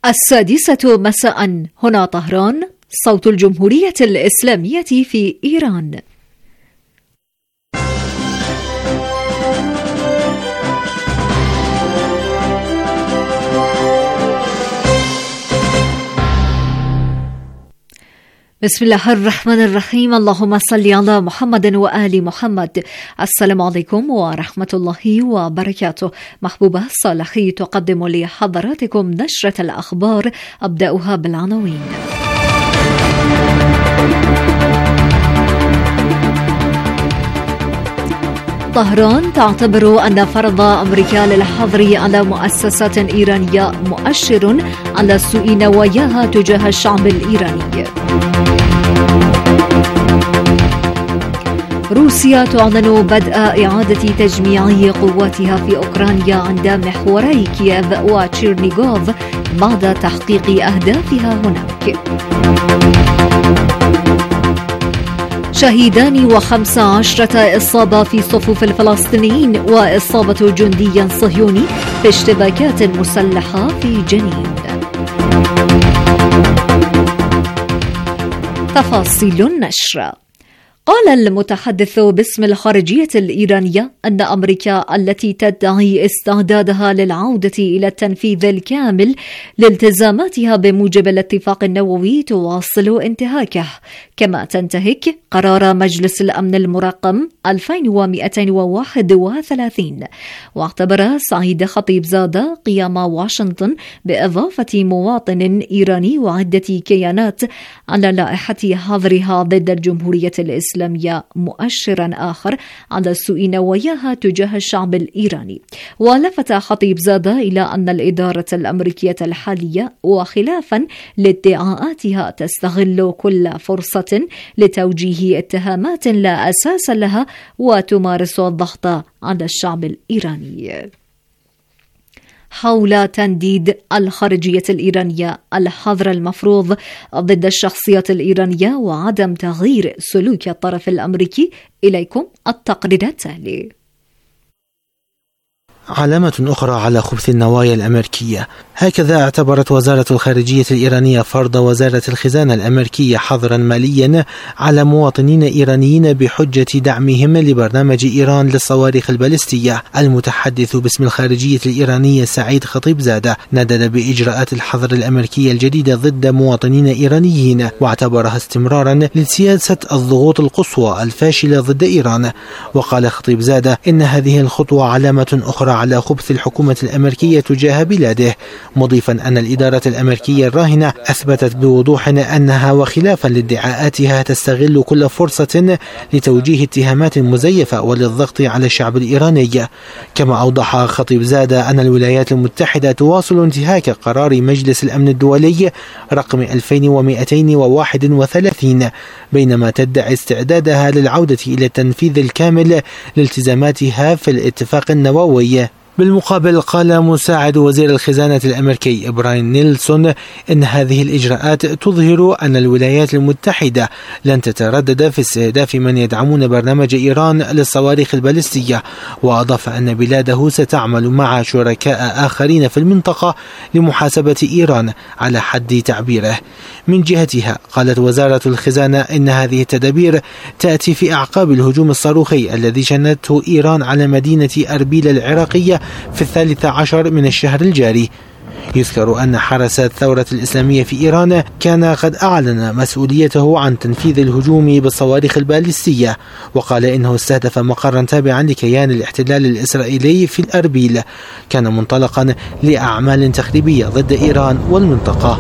السادسة مساء، هنا طهران، صوت الجمهورية الإسلامية في إيران. بسم الله الرحمن الرحيم. اللهم صل على محمد وآل محمد. السلام عليكم ورحمة الله وبركاته. محبوبة صالحي تقدم لحضراتكم نشرة الأخبار، أبدأها بالعناوين. طهران تعتبر أن فرض أمريكا للحظر على مؤسسات إيرانية مؤشر على سوء نواياها تجاه الشعب الإيراني. روسيا تعلن بدء إعادة تجميع قواتها في أوكرانيا عند محوري كييف وتشيرنيغوف بعد تحقيق أهدافها هناك. شهيدان و15 إصابة في صفوف الفلسطينيين وإصابة جندي صهيوني في اشتباكات مسلحة في جنين. تفاصيل النشر. قال المتحدث باسم الخارجية الإيرانية أن أمريكا التي تدعي استعدادها للعودة إلى التنفيذ الكامل لالتزاماتها بموجب الاتفاق النووي تواصل انتهاكه، كما تنتهك قرار مجلس الأمن المرقم 2231. واعتبر سعيد خطيبزادة قيام واشنطن بإضافة مواطن إيراني وعدة كيانات على لائحة حظرها ضد الجمهورية الإسلامية مؤشرا آخر على سوء نواياها تجاه الشعب الإيراني. ولفت خطيبزادة إلى أن الإدارة الأمريكية الحالية وخلافا لادعاءاتها تستغل كل فرصة لتوجيه اتهامات لا أساس لها وتمارس الضغط على الشعب الإيراني. حول تنديد الخارجية الإيرانية الحظر المفروض ضد الشخصيات الإيرانية وعدم تغيير سلوك الطرف الأمريكي، إليكم التقرير التالي. علامة أخرى على خبث النوايا الأمريكية. هكذا اعتبرت وزارة الخارجية الإيرانية فرض وزارة الخزانة الأمريكية حظرا ماليا على مواطنين إيرانيين بحجة دعمهم لبرنامج إيران للصواريخ البالستية. المتحدث باسم الخارجية الإيرانية سعيد خطيبزادة ندد بإجراءات الحظر الأمريكية الجديدة ضد مواطنين إيرانيين، واعتبرها استمرارا لسياسة الضغوط القصوى الفاشلة ضد إيران. وقال خطيبزادة إن هذه الخطوة علامة أخرى على خبث الحكومة الأمريكية تجاه بلاده، مضيفا أن الإدارة الأمريكية الراهنة أثبتت بوضوح أنها وخلافا لادعاءاتها تستغل كل فرصة لتوجيه اتهامات مزيفة وللضغط على الشعب الإيراني. كما أوضح خطيبزادة أن الولايات المتحدة تواصل انتهاك قرار مجلس الأمن الدولي رقم 2231 بينما تدعي استعدادها للعودة إلى التنفيذ الكامل لالتزاماتها في الاتفاق النووي. بالمقابل قال مساعد وزير الخزانة الأمريكي براين نيلسون إن هذه الإجراءات تظهر أن الولايات المتحدة لن تتردد في استهداف من يدعمون برنامج إيران للصواريخ البالستية، وأضاف أن بلاده ستعمل مع شركاء آخرين في المنطقة لمحاسبة إيران على حد تعبيره. من جهتها قالت وزارة الخزانة إن هذه التدابير تأتي في أعقاب الهجوم الصاروخي الذي شنته إيران على مدينة أربيل العراقية في 13 من الشهر الجاري. يذكر أن حرس الثورة الإسلامية في إيران كان قد أعلن مسؤوليته عن تنفيذ الهجوم بالصواريخ البالستية، وقال إنه استهدف مقرا تابعا لكيان الاحتلال الإسرائيلي في أربيل كان منطلقا لأعمال تخريبية ضد إيران والمنطقة.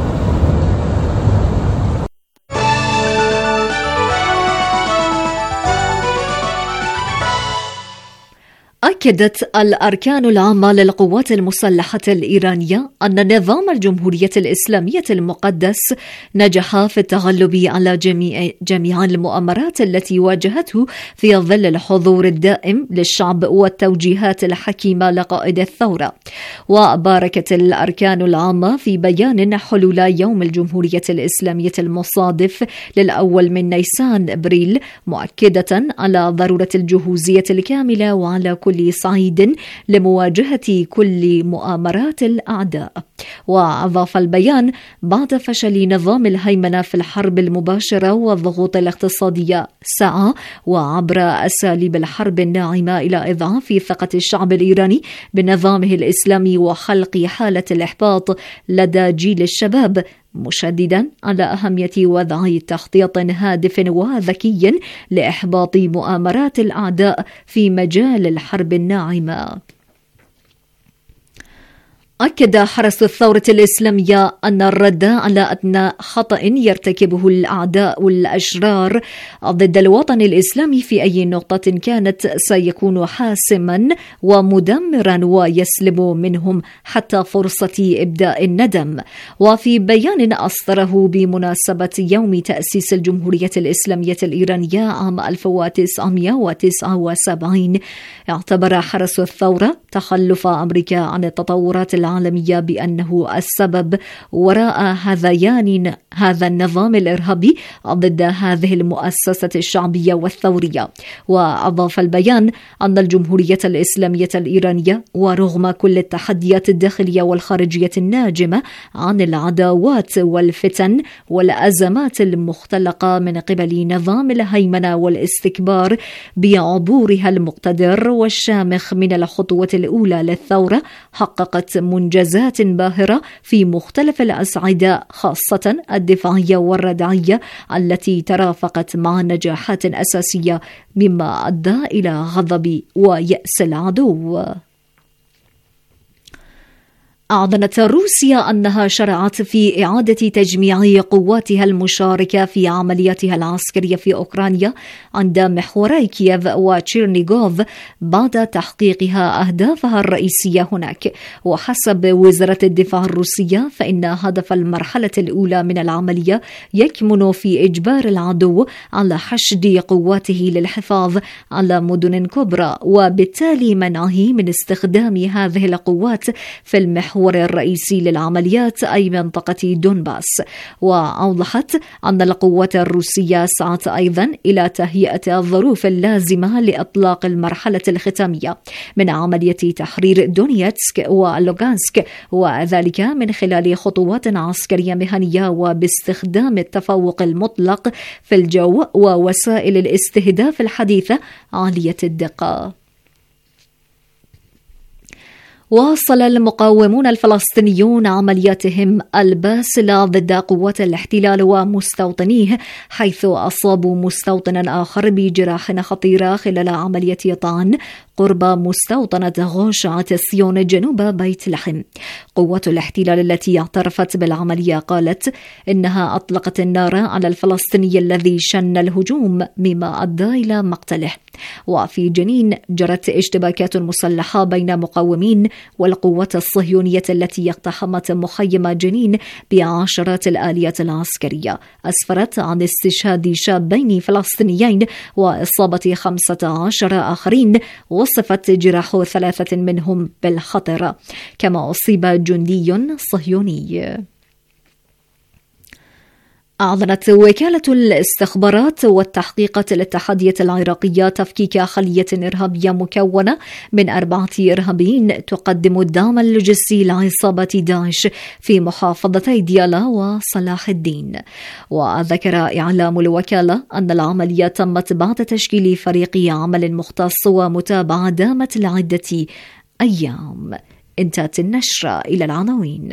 أكدت الأركان العامة للقوات المسلحة الإيرانية أن نظام الجمهورية الإسلامية المقدس نجح في التغلب على جميع المؤامرات التي واجهته في ظل الحضور الدائم للشعب والتوجيهات الحكيمة لقائد الثورة. وباركت الأركان العامة في بيان حلول يوم الجمهورية الإسلامية المصادف للأول من نيسان أبريل، مؤكدة على ضرورة الجهوزية الكاملة وعلى كل صعيد لمواجهة كل مؤامرات الأعداء. وأضاف البيان: بعد فشل نظام الهيمنة في الحرب المباشرة والضغوط الاقتصادية، سعى وعبر أساليب الحرب الناعمة إلى إضعاف ثقة الشعب الإيراني بنظامه الإسلامي وخلق حالة الإحباط لدى جيل الشباب، مشددا على أهمية وضع تخطيط هادف وذكي لإحباط مؤامرات الأعداء في مجال الحرب الناعمة. أكد حرس الثورة الإسلامية أن الرد على أدنى خطأ يرتكبه الأعداء الأشرار ضد الوطن الإسلامي في أي نقطة كانت سيكون حاسما ومدمرا ويسلب منهم حتى فرصة إبداء الندم. وفي بيان أصدره بمناسبة يوم تأسيس الجمهورية الإسلامية الإيرانية عام 1979، اعتبر حرس الثورة تخلف أمريكا عن التطورات العالمية بأنه السبب وراء هذيان هذا النظام الإرهابي ضد هذه المؤسسة الشعبية والثورية. وأضاف البيان أن الجمهورية الإسلامية الإيرانية ورغم كل التحديات الداخلية والخارجية الناجمة عن العداوات والفتن والأزمات المختلقة من قبل نظام الهيمنة والاستكبار بعبورها المقتدر والشامخ من الخطوة الأولى للثورة، حققت منجزات باهرة في مختلف الأصعدة، خاصة الدفاعية والردعية التي ترافقت مع نجاحات أساسية، مما أدى إلى غضب ويأس العدو. أعلنت روسيا أنها شرعت في إعادة تجميع قواتها المشاركة في عملياتها العسكرية في أوكرانيا عند محوري كييف وتشيرنيغوف بعد تحقيقها أهدافها الرئيسية هناك. وحسب وزارة الدفاع الروسية فإن هدف المرحلة الأولى من العملية يكمن في إجبار العدو على حشد قواته للحفاظ على مدن كبرى، وبالتالي منعه من استخدام هذه القوات في المحور الرئيسي للعمليات أي منطقة دونباس. وأوضحت أن القوات الروسية سعت أيضا إلى تهيئة الظروف اللازمة لإطلاق المرحلة الختامية من عملية تحرير دونيتسك ولوغانسك، وذلك من خلال خطوات عسكرية مهنية وباستخدام التفوق المطلق في الجو ووسائل الاستهداف الحديثة عالية الدقة. واصل المقاومون الفلسطينيون عملياتهم الباسلة ضد قوات الاحتلال ومستوطنيه، حيث أصابوا مستوطنا آخر بجراح خطيرة خلال عملية طعن قرب مستوطنة غوش عتسيون جنوب بيت لحم. قوات الاحتلال التي اعترفت بالعملية قالت إنها أطلقت النار على الفلسطيني الذي شن الهجوم، مما أدى إلى مقتله. وفي جنين جرت اشتباكات مسلحة بين مقاومين والقوات الصهيونية التي اقتحمت مخيم جنين بعشرات الآليات العسكرية، أسفرت عن استشهاد شابين فلسطينيين وإصابة 15 آخرين، وصفت جراح 3 منهم بالخطر، كما أصيب جندي صهيوني. أعلنت وكالة الاستخبارات والتحقيقات الاتحادية العراقية تفكيك خلية إرهابية مكونة من 4 إرهابيين تقدم الدعم اللوجستي لعصابة داعش في محافظتي ديالا وصلاح الدين. وذكر إعلام الوكالة أن العملية تمت بعد تشكيل فريق عمل مختص ومتابعة دامت لعدة أيام. انتهت النشرة إلى العناوين.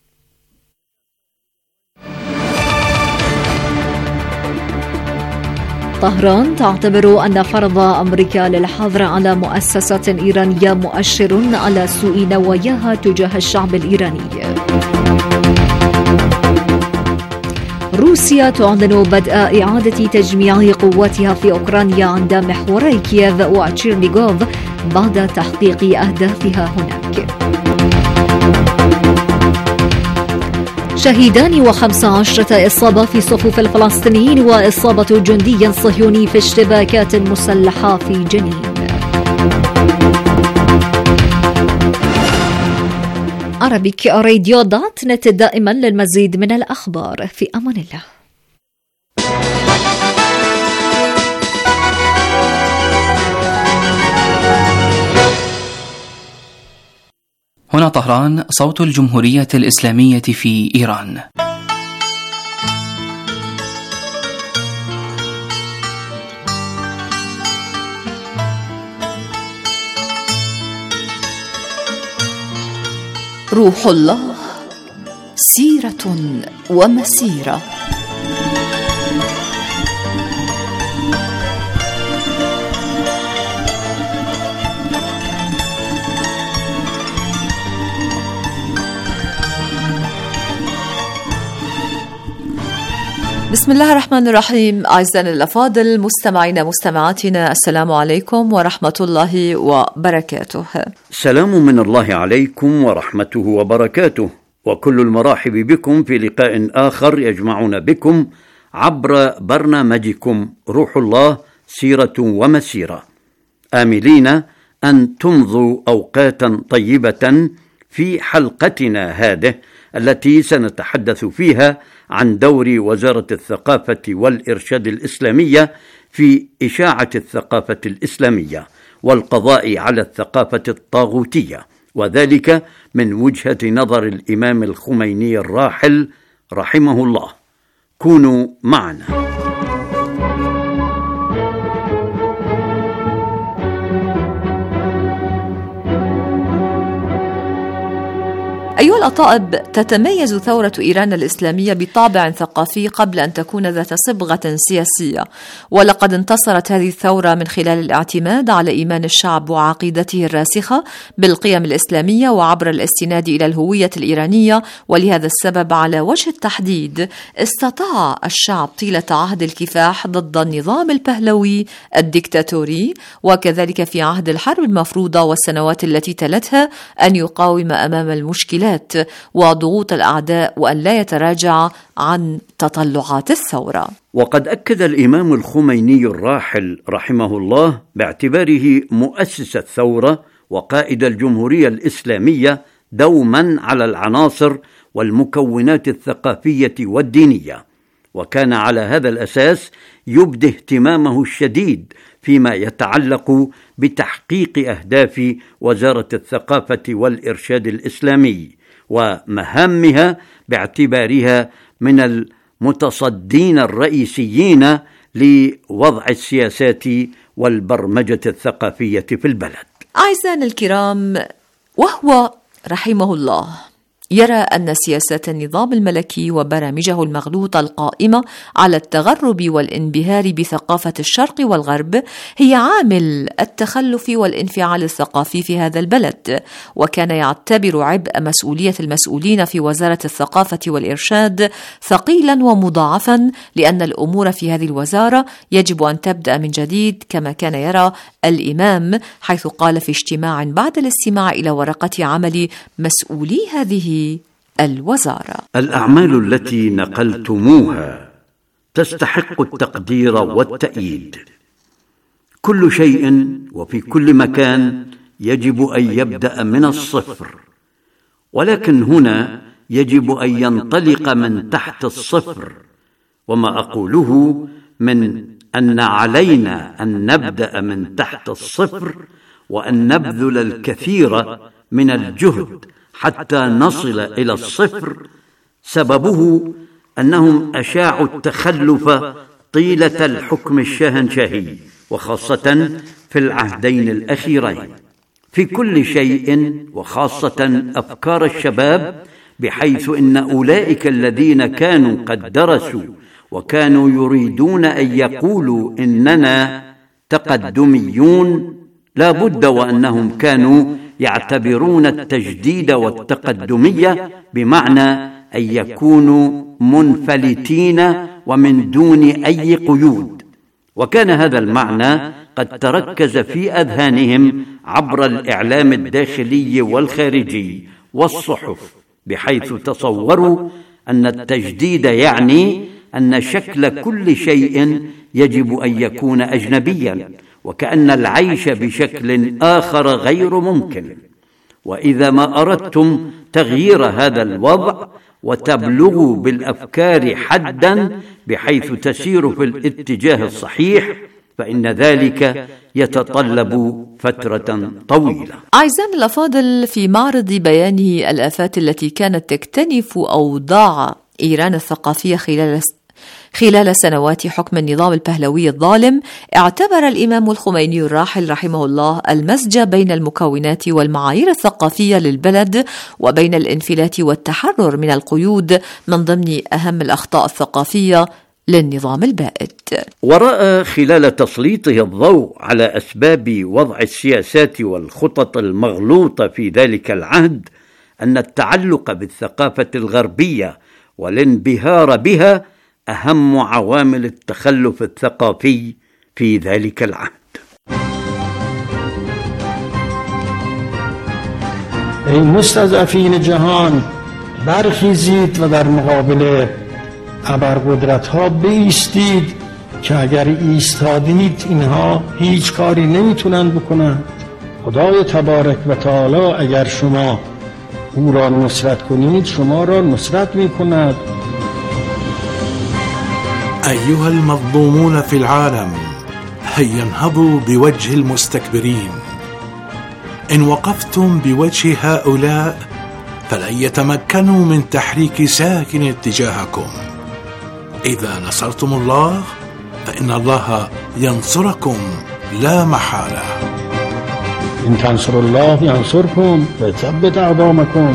طهران تعتبر أن فرض أمريكا للحظر على مؤسسات إيرانية مؤشر على سوء نواياها تجاه الشعب الإيراني. روسيا تعلن بدء إعادة تجميع قواتها في أوكرانيا عند محوري كييف وتشيرنيغوف بعد تحقيق أهدافها هناك. شهيدان و15 إصابة في صفوف الفلسطينيين وإصابة جندي صهيوني في اشتباكات مسلحة في جنين. Arabic-radio.net دائما للمزيد من الأخبار. في أمان الله. هنا طهران، صوت الجمهورية الإسلامية في إيران. روح الله، سيرة ومسيرة. بسم الله الرحمن الرحيم. أعزائنا الأفاضل، مستمعينا مستمعاتنا، السلام عليكم ورحمة الله وبركاته. سلام من الله عليكم ورحمته وبركاته، وكل المراحب بكم في لقاء آخر يجمعنا بكم عبر برنامجكم روح الله، سيرة ومسيرة، آملين أن تمضوا أوقاتا طيبة في حلقتنا هذه التي سنتحدث فيها عن دور وزارة الثقافة والإرشاد الإسلامية في إشاعة الثقافة الإسلامية والقضاء على الثقافة الطاغوتية، وذلك من وجهة نظر الإمام الخميني الراحل رحمه الله. كونوا معنا. أيها الأطائب، تتميز ثورة إيران الإسلامية بطابع ثقافي قبل أن تكون ذات صبغة سياسية، ولقد انتصرت هذه الثورة من خلال الاعتماد على إيمان الشعب وعقيدته الراسخة بالقيم الإسلامية وعبر الاستناد إلى الهوية الإيرانية. ولهذا السبب على وجه التحديد استطاع الشعب طيلة عهد الكفاح ضد النظام البهلوي الدكتاتوري، وكذلك في عهد الحرب المفروضة والسنوات التي تلتها، أن يقاوم أمام المشكلات وضغوط الأعداء وأن لا يتراجع عن تطلعات الثورة. وقد أكد الإمام الخميني الراحل رحمه الله باعتباره مؤسس الثورة وقائد الجمهورية الإسلامية دوما على العناصر والمكونات الثقافية والدينية، وكان على هذا الأساس يبدي اهتمامه الشديد فيما يتعلق بتحقيق أهداف وزارة الثقافة والإرشاد الإسلامي ومهامها، باعتبارها من المتصدين الرئيسيين لوضع السياسات والبرمجة الثقافية في البلد. أعزائنا الكرام، وهو رحمه الله يرى أن سياسات النظام الملكي وبرامجه المغلوطة القائمة على التغرب والانبهار بثقافة الشرق والغرب هي عامل التخلف والانفعال الثقافي في هذا البلد، وكان يعتبر عبء مسؤولية المسؤولين في وزارة الثقافة والإرشاد ثقيلا ومضاعفا، لأن الأمور في هذه الوزارة يجب أن تبدأ من جديد كما كان يرى الإمام، حيث قال في اجتماع بعد الاستماع إلى ورقة عمل مسؤولي هذه الوزارة: الأعمال التي نقلتموها تستحق التقدير والتأييد. كل شيء وفي كل مكان يجب أن يبدأ من الصفر، ولكن هنا يجب أن ينطلق من تحت الصفر. وما أقوله من أن علينا أن نبدأ من تحت الصفر وأن نبذل الكثير من الجهد حتى نصل إلى الصفر، سببه أنهم أشاعوا التخلف طيلة الحكم الشاهنشاهي، وخاصة في العهدين الأخيرين في كل شيء، وخاصة أفكار الشباب، بحيث إن أولئك الذين كانوا قد درسوا وكانوا يريدون أن يقولوا إننا تقدميون لا بد وأنهم كانوا يعتبرون التجديد والتقدمية بمعنى أن يكونوا منفلتين ومن دون أي قيود، وكان هذا المعنى قد تركز في أذهانهم عبر الإعلام الداخلي والخارجي والصحف، بحيث تصوروا أن التجديد يعني أن شكل كل شيء يجب أن يكون أجنبيا، وكأن العيش بشكل آخر غير ممكن. وإذا ما أردتم تغيير هذا الوضع وتبلغوا بالأفكار حدا بحيث تسير في الاتجاه الصحيح، فإن ذلك يتطلب فترة طويلة. أعزائنا الأفاضل، في معرض بيانه الآفات التي كانت تكتنف أوضاع إيران الثقافية خلال سنوات حكم النظام البهلوي الظالم، اعتبر الإمام الخميني الراحل رحمه الله المزج بين المكونات والمعايير الثقافية للبلد وبين الانفلات والتحرر من القيود من ضمن أهم الأخطاء الثقافية للنظام البائد. ورأى خلال تسليطه الضوء على أسباب وضع السياسات والخطط المغلوطة في ذلك العهد أن التعلق بالثقافة الغربية والانبهار بها أهم عوامل التخلف الثقافي في ذلك العهد. ای مستضعفین جهان، برخیزید و در مقابل ابرقدرت‌ها بایستید که اگر ایستادید اینها هیچ کاری نمیتونن بکنن. خدای تبارک و تعالی اگر شما او را نصرت کنید شما را نصرت میکند. أيها المظلومون في العالم، هيا انهضوا بوجه المستكبرين. إن وقفتم بوجه هؤلاء فلن يتمكنوا من تحريك ساكن اتجاهكم. إذا نصرتم الله فإن الله ينصركم لا محالة. إن تنصروا الله ينصركم ويثبت أقدامكم.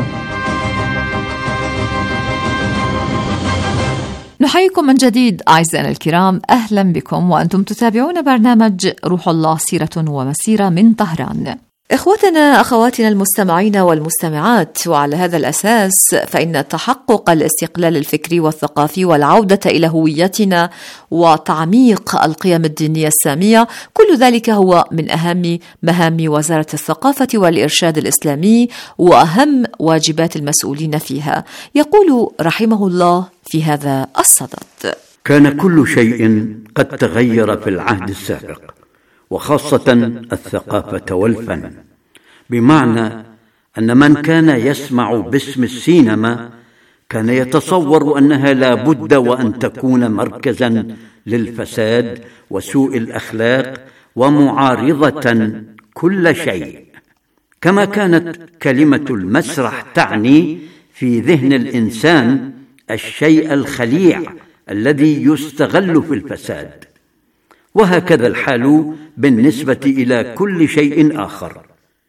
نحييكم من جديد أعزائنا الكرام، أهلا بكم وأنتم تتابعون برنامج روح الله سيرة ومسيرة من طهران. إخوتنا أخواتنا المستمعين والمستمعات، وعلى هذا الأساس فإن تحقق الاستقلال الفكري والثقافي والعودة إلى هويتنا وتعميق القيم الدينية السامية، كل ذلك هو من أهم مهام وزارة الثقافة والإرشاد الإسلامي وأهم واجبات المسؤولين فيها. يقول رحمه الله في هذا الصدد: كان كل شيء قد تغير في العهد السابق، وخاصة الثقافة والفن، بمعنى أن من كان يسمع باسم السينما كان يتصور أنها لا بد وأن تكون مركزا للفساد وسوء الأخلاق ومعارضة كل شيء، كما كانت كلمة المسرح تعني في ذهن الإنسان الشيء الخليع الذي يستغل في الفساد. وهكذا الحال بالنسبة إلى كل شيء آخر.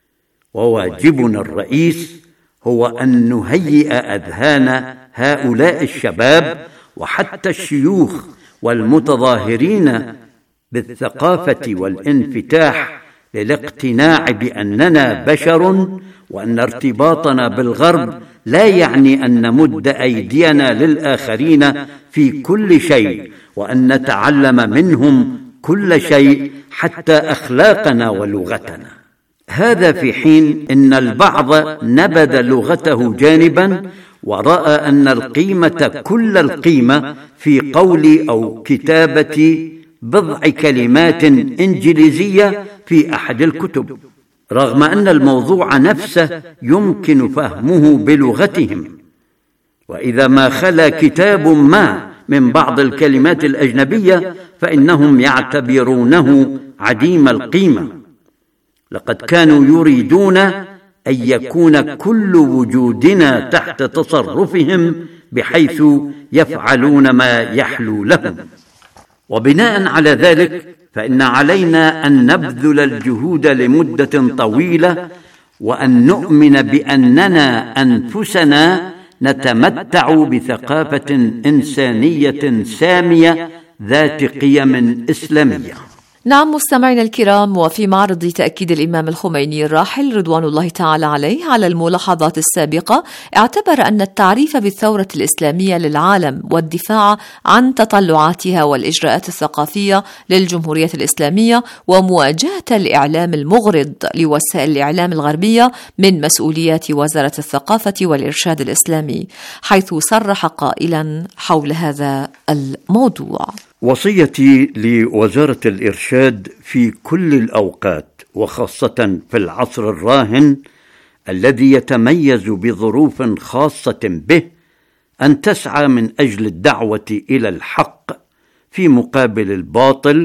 وواجبنا الرئيس هو أن نهيئ أذهان هؤلاء الشباب وحتى الشيوخ والمتظاهرين بالثقافة والانفتاح للاقتناع بأننا بشر، وأن ارتباطنا بالغرب لا يعني أن نمد أيدينا للآخرين في كل شيء، وأن نتعلم منهم كل شيء حتى أخلاقنا ولغتنا. هذا في حين إن البعض نبذ لغته جانبا ورأى أن القيمة كل القيمة في قول أو كتابة بضع كلمات إنجليزية في أحد الكتب، رغم أن الموضوع نفسه يمكن فهمه بلغتهم. وإذا ما خلا كتاب ما من بعض الكلمات الأجنبية فإنهم يعتبرونه عديم القيمة. لقد كانوا يريدون أن يكون كل وجودنا تحت تصرفهم بحيث يفعلون ما يحلو لهم. وبناء على ذلك فإن علينا أن نبذل الجهود لمدة طويلة، وأن نؤمن بأننا أنفسنا نتمتع بثقافة إنسانية سامية ذات قيم إسلامية. نعم مستمعينا الكرام، وفي معرض تأكيد الإمام الخميني الراحل رضوان الله تعالى عليه على الملاحظات السابقة، اعتبر أن التعريف بالثورة الإسلامية للعالم والدفاع عن تطلعاتها والإجراءات الثقافية للجمهورية الإسلامية ومواجهة الإعلام المغرض لوسائل الإعلام الغربية من مسؤوليات وزارة الثقافة والإرشاد الإسلامي، حيث صرح قائلا حول هذا الموضوع: وصيتي لوزارة الإرشاد في كل الأوقات، وخاصة في العصر الراهن الذي يتميز بظروف خاصة به، أن تسعى من أجل الدعوة إلى الحق في مقابل الباطل،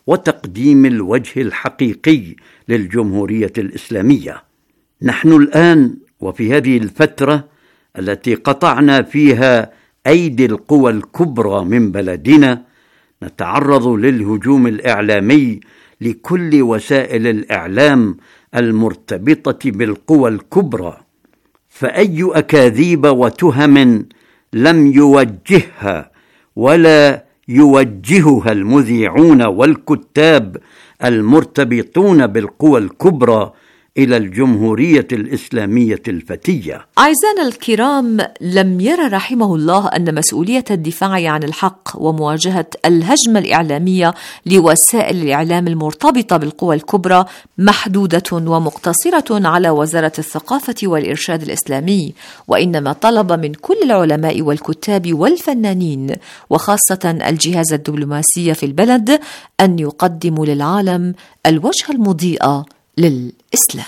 وتقديم الوجه الحقيقي للجمهورية الإسلامية. نحن الآن وفي هذه الفترة التي قطعنا فيها أيدي القوى الكبرى من بلدنا نتعرض للهجوم الإعلامي لكل وسائل الإعلام المرتبطة بالقوى الكبرى، فأي أكاذيب وتهم لم يوجهها ولا يوجهها المذيعون والكتاب المرتبطون بالقوى الكبرى إلى الجمهورية الإسلامية الفتية. أعزائنا الكرام، لم يرى رحمه الله أن مسؤولية الدفاع عن الحق ومواجهة الهجمة الإعلامية لوسائل الإعلام المرتبطة بالقوى الكبرى محدودة ومقتصرة على وزارة الثقافة والإرشاد الإسلامي، وإنما طلب من كل العلماء والكتاب والفنانين وخاصة الجهاز الدبلوماسي في البلد أن يقدموا للعالم الوجه المضيء للإسلام.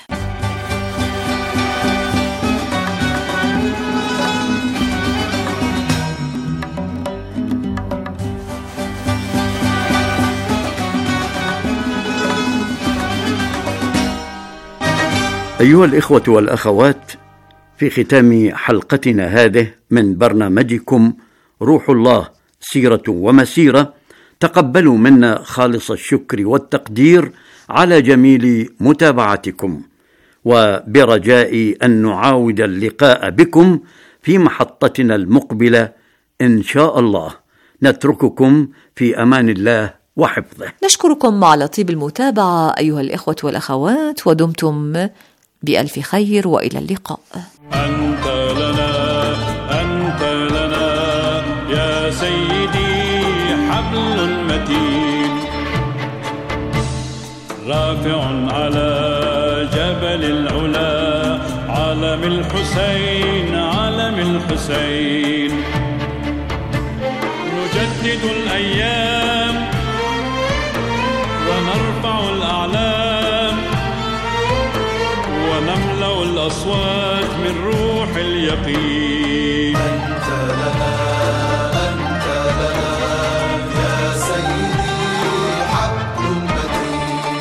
أيها الإخوة والأخوات، في ختام حلقتنا هذه من برنامجكم روح الله سيرة ومسيرة، تقبلوا منا خالص الشكر والتقدير على جميل متابعتكم، وبرجاء أن نعاود اللقاء بكم في محطتنا المقبلة إن شاء الله. نترككم في أمان الله وحفظه. نشكركم على طيب المتابعة أيها الإخوة والأخوات، ودمتم بألف خير وإلى اللقاء. أنت لنا يا سيدي حبل متين، رافع على جبل العلا علم الحسين، نجدد الأيام ونرفع الأعلام ونملأ الأصوات من روح اليقين. أنت لنا يا سيدي حبل متين،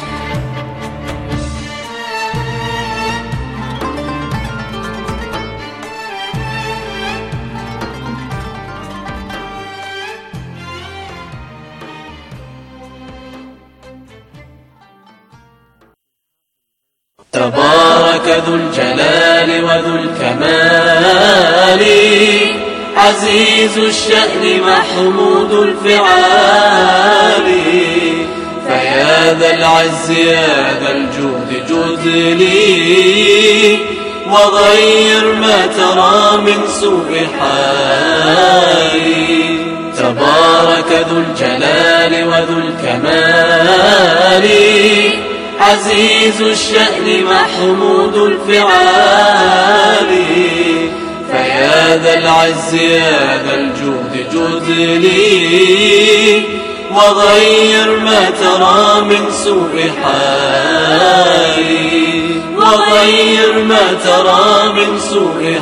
تبارك ذو الجلال وذو الكمال، عزيز الشأن محمود الفعال، فيا ذا العز يا ذا الجود جد لي، وغير ما ترى من سوء حالي. تبارك ذو الجلال وذو الكمال، عزيز الشأن محمود الفعال، فيا ذا العز يا ذا الجود جد لي، وغير ما ترى من سوء حالي، وغير ما ترى من سوء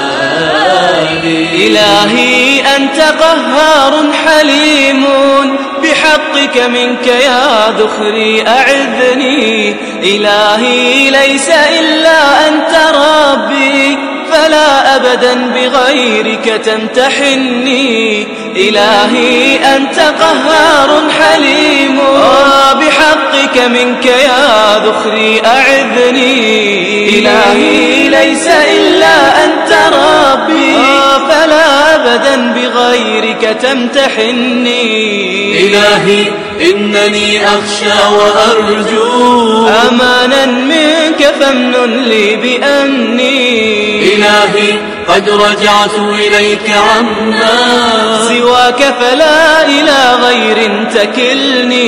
حالي. إلهي أنت قهار حليم، بحقك منك يا ذخري أعذني. إلهي ليس إلا أنت ربي، فلا أبدا بغيرك تمتحني. إلهي أنت قهار حليم، بحقك منك يا ذخري أعذني. إلهي ليس إلا أنت ربي، فلا أبدا بغيرك تمتحني. إلهي إنني أخشى وأرجو أمانا منك فامنن لي بأمني. إلهي قد رجعت إليك عما سواك، فلا إلى غير تكلني.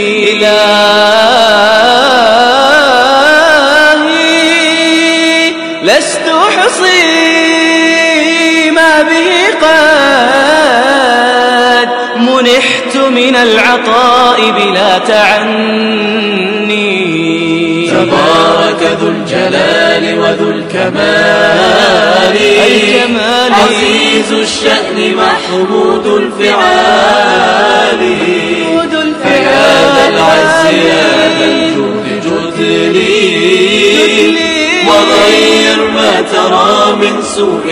إلهي لست أحصي ما به قد منحت من العطاء بلا تعني. تبارك ذو الجلال وذو الكمال، عزيز الشأن محمود الفعال، فيا يا ذا الجود جد لي وغير ما ترى من سوء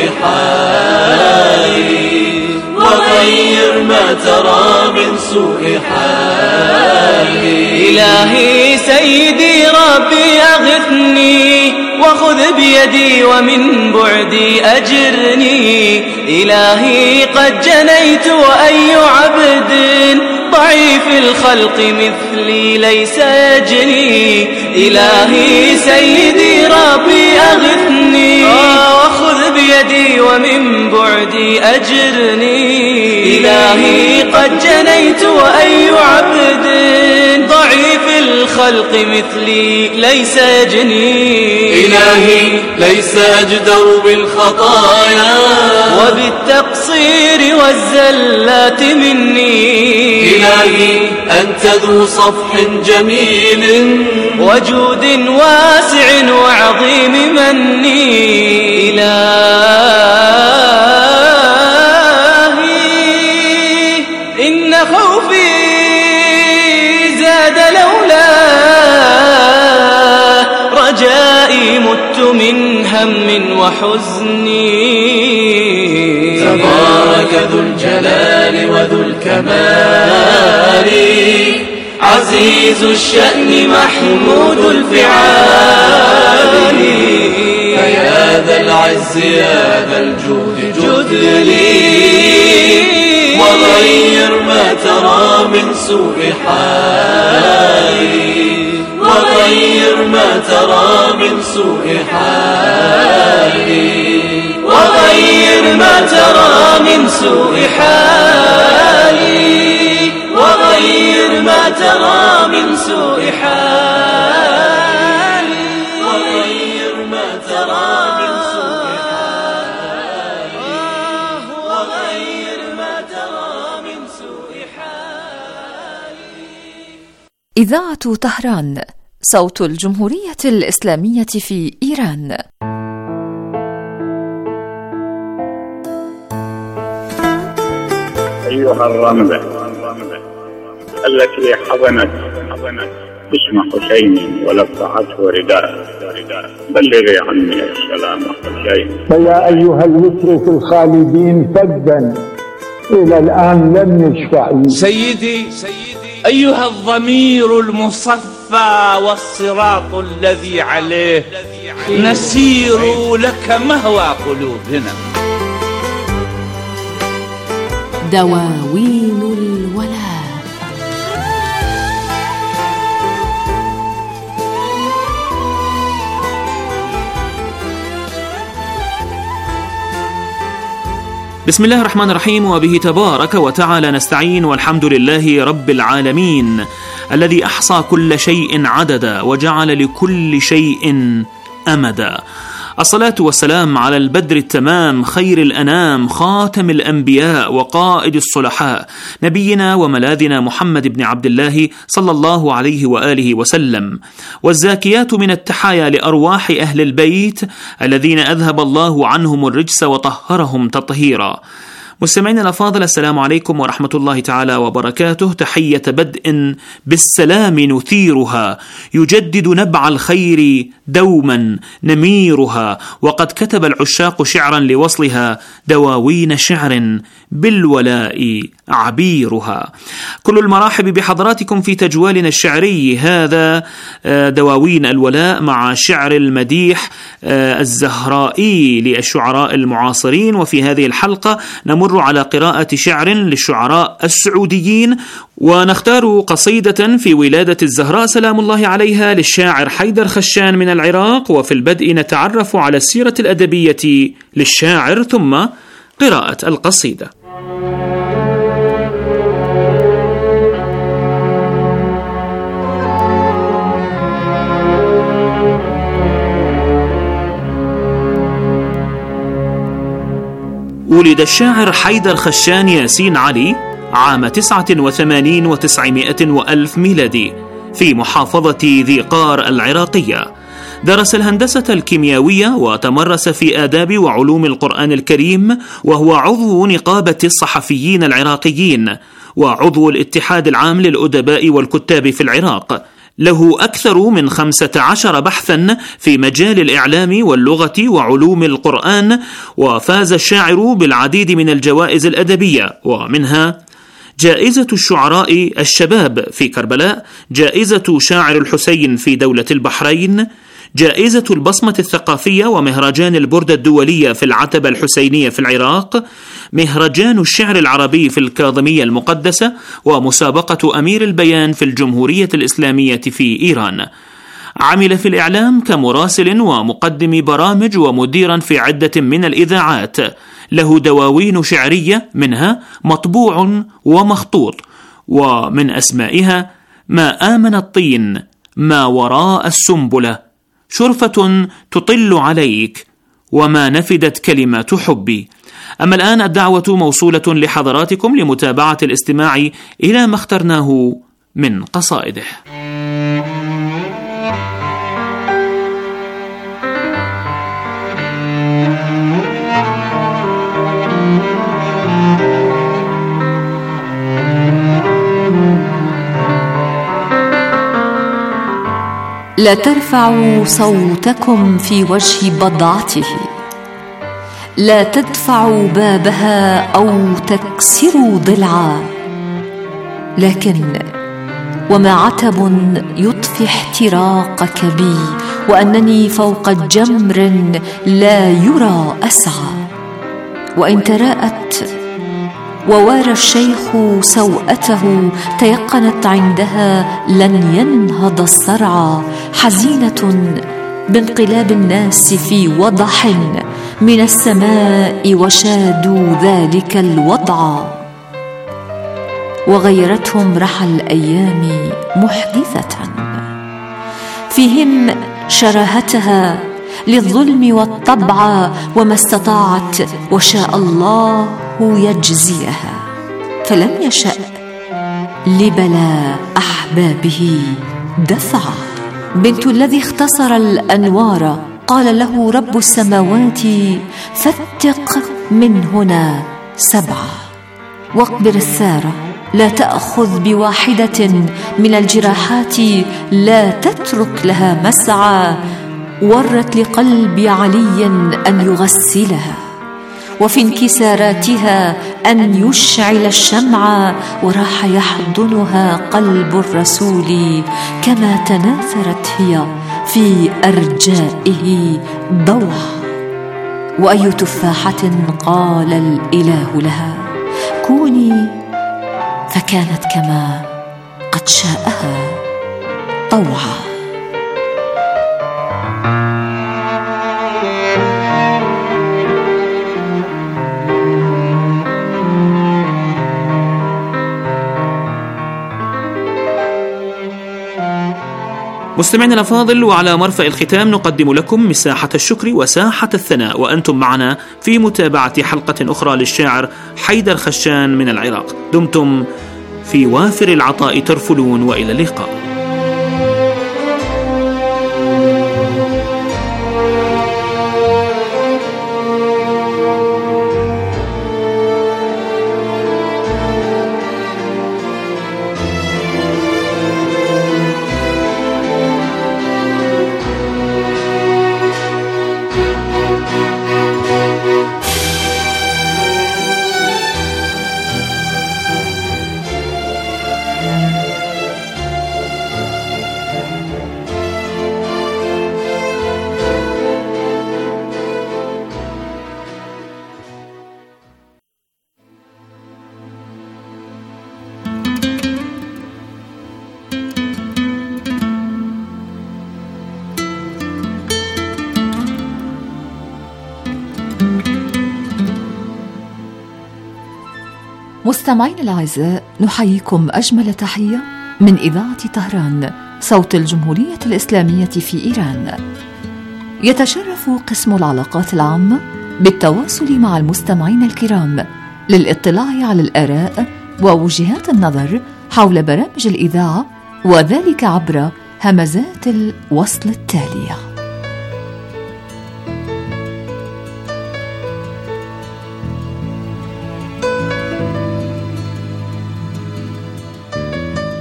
حالي وغير ما ترى من سوء حالي إلهي سيدي ربي أغثني وخذ بيدي ومن بعدي أجرني إلهي قد جنيت وأي عبد ضعيف الخلق مثلي ليس يجني إلهي سيدي ربي أغثني وخذ بيدي ومن بعدي أجرني إلهي قد جنيت وأي عبد ضعيف الخلق مثلي ليس يجني إلهي ليس أجدر بالخطايا وبالتقصير والزلات مني إلهي أنت ذو صفح جميل وجود واسع وعظيم مني إلهي إن خوفي زاد لولا رجائي مت من هم وحزن تبارك ذو الجلال وذو الكمال عزيز الشأن محمود الفعال فيا ذا العز يا ذا الجود جد لي وغير ما ترى من سوء حالي وغير ما ترى من سوء حالي وغير ما ترى من سوء حالي وغير ما ترى من سوء حالي وغير ما ترى من سوء حالي وغير ما ترى من سوء حالي. إذاعة طهران، صوت الجمهورية الإسلامية في إيران. أيها الرملة التي حضنت اسم حسين ولفعته رداء بلغي عني السلام حسين. فيا أيها المترك الخالدين فدا إلى الآن لم يشفعوا. سيدي أيها الضمير المصفى والصراط الذي عليه نسير لك مهوى قلوبنا. دواوين الولاء. بسم الله الرحمن الرحيم، وبه تبارك وتعالى نستعين، والحمد لله رب العالمين الذي أحصى كل شيء عددا وجعل لكل شيء أمدا. الصلاة والسلام على البدر التمام خير الأنام خاتم الأنبياء وقائد الصلحاء نبينا وملاذنا محمد بن عبد الله صلى الله عليه وآله وسلم، والزاكيات من التحايا لأرواح أهل البيت الذين أذهب الله عنهم الرجس وطهرهم تطهيرا. مستمعينا الأفاضل، السلام عليكم ورحمة الله تعالى وبركاته. تحية بدء بالسلام نثيرها، يجدد نبع الخير دوما نميرها، وقد كتب العشاق شعرا لوصلها دواوين شعر بالولاء عبيرها. كل المراحب بحضراتكم في تجوالنا الشعري هذا، دواوين الولاء مع شعر المديح الزهرائي للشعراء المعاصرين. وفي هذه الحلقة نمر على قراءة شعر للشعراء السعوديين، ونختار قصيدة في ولادة الزهراء سلام الله عليها للشاعر حيدر خشان من العراق. وفي البدء نتعرف على السيرة الأدبية للشاعر ثم قراءة القصيدة. ولد الشاعر حيدر خشان ياسين علي عام 89 و900 وألف ميلادي في محافظة ذي قار العراقية. درس الهندسة الكيميائية وتمرس في آداب وعلوم القرآن الكريم، وهو عضو نقابة الصحفيين العراقيين وعضو الاتحاد العام للأدباء والكتاب في العراق. له أكثر من 15 بحثا في مجال الإعلام واللغة وعلوم القرآن، وفاز الشاعر بالعديد من الجوائز الأدبية، ومنها جائزة الشعراء الشباب في كربلاء، جائزة شاعر الحسين في دولة البحرين، جائزة البصمة الثقافية ومهرجان البردة الدولية في العتبة الحسينية في العراق، مهرجان الشعر العربي في الكاظمية المقدسة، ومسابقة أمير البيان في الجمهورية الإسلامية في إيران. عمل في الإعلام كمراسل ومقدم برامج ومديرا في عدة من الإذاعات. له دواوين شعرية منها مطبوع ومخطوط، ومن أسمائها ما آمن الطين، ما وراء السنبلة، شرفة تطل عليك، وما نفدت كلمات حبي. أما الآن الدعوة موصولة لحضراتكم لمتابعة الاستماع إلى ما اخترناه من قصائده. لا ترفعوا صوتكم في وجه بضعته، لا تدفعوا بابها أو تكسروا ضلعا، لكن وما عتب يطفي احتراقك بي، وأنني فوق جمر لا يرى أسعى. وإن تراءت ووارى الشيخ سوءته، تيقنت عندها لن ينهض الصرعى، حزينة بانقلاب الناس في وضح من السماء، وشادوا ذلك الوضع، وغيرتهم رحى الأيام محدثة، فيهم شراهتها للظلم والطبع، وما استطاعت وشاء الله يجزيها، فلم يشأ لبلاء أحبابه دفعا. بنت الذي اختصر الأنوار قال له رب السماوات فاتق من هنا 7، واقبر الثار، لا تأخذ بواحدة من الجراحات، لا تترك لها مسعى، ورت لقلب علي أن يغسلها، وفي انكساراتها أن يشعل الشمع، وراح يحضنها قلب الرسول، كما تناثرت هي في أرجائه ضوعا. وأي تفاحة قال الإله لها كوني، فكانت كما قد شاءها طوعا. مستمعينا الأفاضل، وعلى مرفأ الختام نقدم لكم مساحة الشكر وساحة الثناء، وأنتم معنا في متابعة حلقة أخرى للشاعر حيدر خشان من العراق. دمتم في وافر العطاء ترفلون، وإلى اللقاء. مستمعين الأعزاء، نحييكم أجمل تحية من إذاعة طهران، صوت الجمهورية الإسلامية في إيران. يتشرف قسم العلاقات العامة بالتواصل مع المستمعين الكرام للاطلاع على الآراء ووجهات النظر حول برامج الإذاعة، وذلك عبر همزات الوصل التالية: